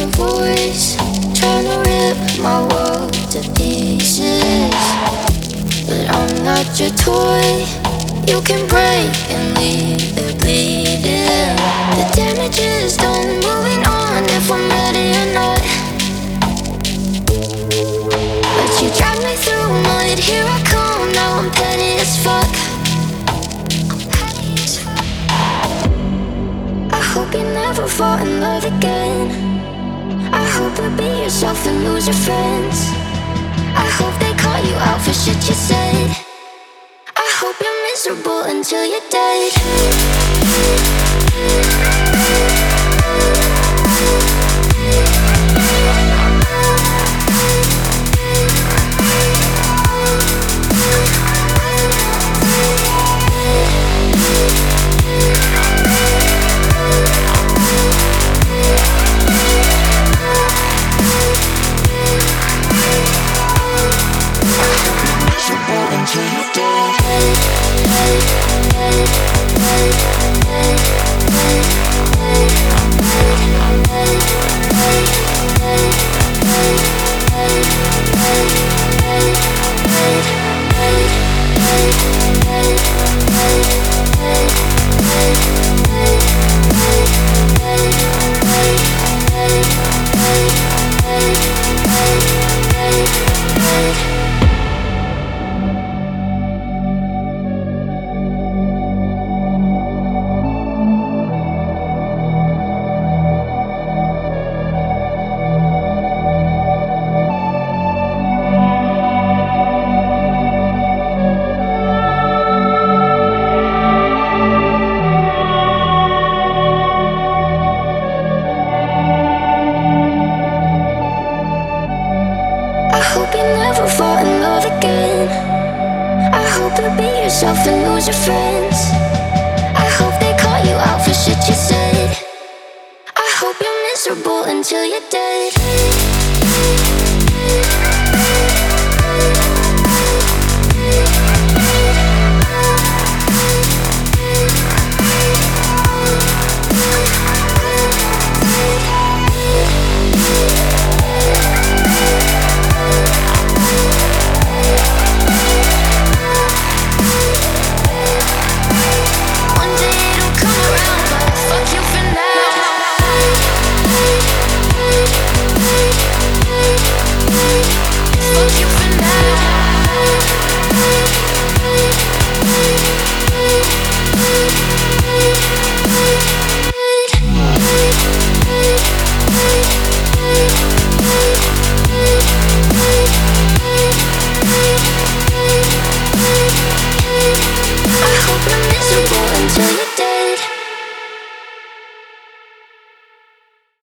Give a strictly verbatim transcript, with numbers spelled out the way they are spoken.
your voice, trying to rip my world to pieces. But I'm not your toy. You can break and leave it bleeding. The damage is done, moving on if I'm ready or not. But you drag me through mud, here I come, now I'm petty as fuck. I hope you never fall in love again. I hope you be yourself and lose your friends. I hope they call you out for shit you said. I hope you're miserable until you're dead. I hope you never fall in love again. I hope you be yourself and lose your friends. I hope they call you out for shit you said. I hope you're miserable until you're dead. I hope you're miserable until you